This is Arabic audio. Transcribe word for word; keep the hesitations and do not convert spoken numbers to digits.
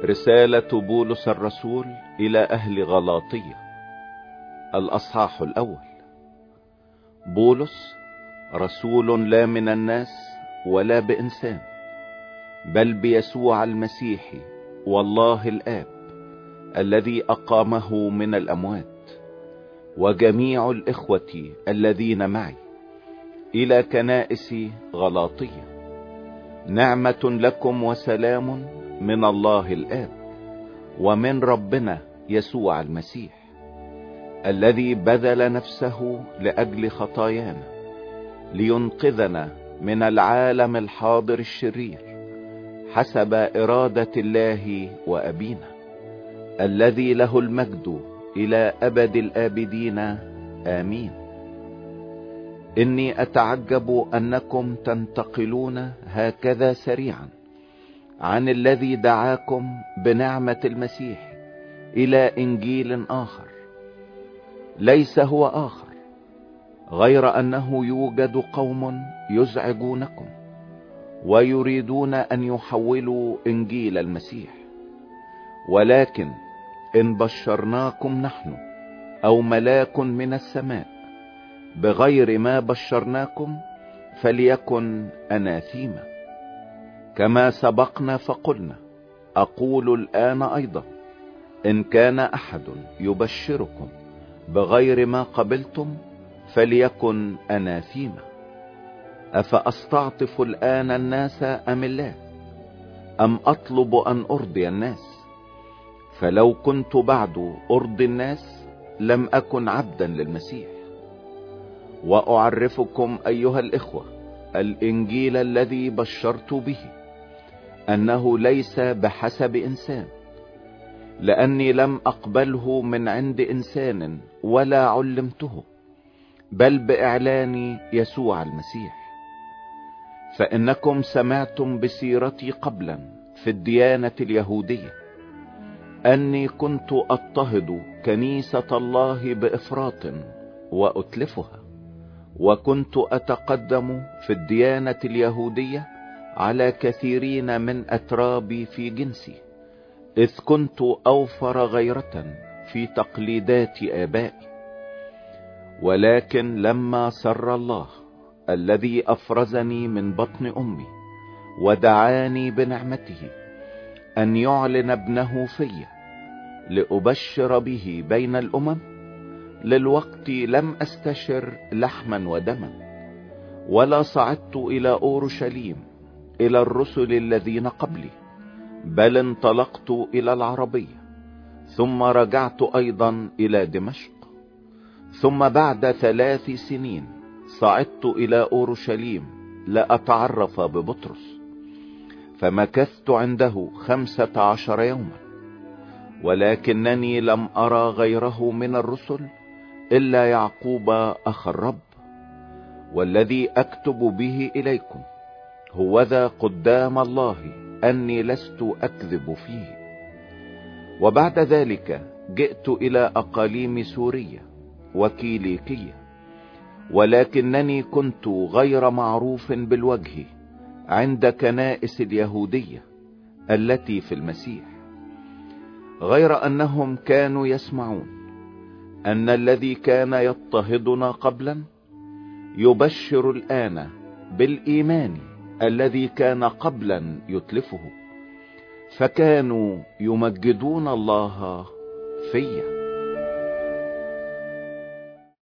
رسالة بولس الرسول إلى أهل غلاطية، الأصحاح الأول. بولس رسول لا من الناس ولا بإنسان، بل بيسوع المسيح والله الآب الذي أقامه من الأموات، وجميع الإخوة الذين معي، إلى كنائس غلاطية. نعمة لكم وسلام من الله الآب ومن ربنا يسوع المسيح، الذي بذل نفسه لأجل خطايانا لينقذنا من العالم الحاضر الشرير، حسب إرادة الله وأبينا، الذي له المجد إلى أبد الآبدين آمين. إني أتعجب أنكم تنتقلون هكذا سريعا عن الذي دعاكم بنعمة المسيح إلى إنجيل آخر، ليس هو آخر، غير أنه يوجد قوم يزعجونكم ويريدون أن يحولوا إنجيل المسيح. ولكن إن بشرناكم نحن أو ملاك من السماء بغير ما بشرناكم، فليكن أناثيما. كما سبقنا فقلنا، أقول الآن أيضا، إن كان أحد يبشركم بغير ما قبلتم، فليكن أناثيما. أفأستعطف الآن الناس أم الله؟ أم أطلب أن أرضي الناس؟ فلو كنت بعد أرضي الناس لم أكن عبدا للمسيح. وأعرفكم أيها الإخوة الإنجيل الذي بشرت به، أنه ليس بحسب إنسان، لأني لم أقبله من عند إنسان ولا علمته، بل بإعلان يسوع المسيح. فإنكم سمعتم بسيرتي قبلا في الديانة اليهودية، أني كنت أضطهد كنيسة الله بإفراط وأتلفها، وكنت أتقدم في الديانة اليهودية على كثيرين من أترابي في جنسي، إذ كنت أوفر غيرة في تقليدات آبائي. ولكن لما سر الله الذي أفرزني من بطن أمي ودعاني بنعمته أن يعلن ابنه في لأبشر به بين الأمم، للوقت لم أستشر لحما ودما، ولا صعدت إلى أورشليم إلى الرسل الذين قبلي، بل انطلقت إلى العربية، ثم رجعت أيضا إلى دمشق. ثم بعد ثلاث سنين صعدت إلى أورشليم لأتعرف ببطرس، فمكثت عنده خمسة عشر يوما، ولكنني لم أرى غيره من الرسل إلا يعقوب أخ الرب، والذي أكتب به إليكم هو ذا قدام الله أني لست أكذب فيه. وبعد ذلك جئت إلى أقاليم سوريا وكيليكية، ولكنني كنت غير معروف بالوجه عند كنائس اليهودية التي في المسيح، غير أنهم كانوا يسمعون أن الذي كان يضطهدنا قبلا يبشر الآن بالإيمان الذي كان قبلا يتلفه، فكانوا يمجدون الله فيا.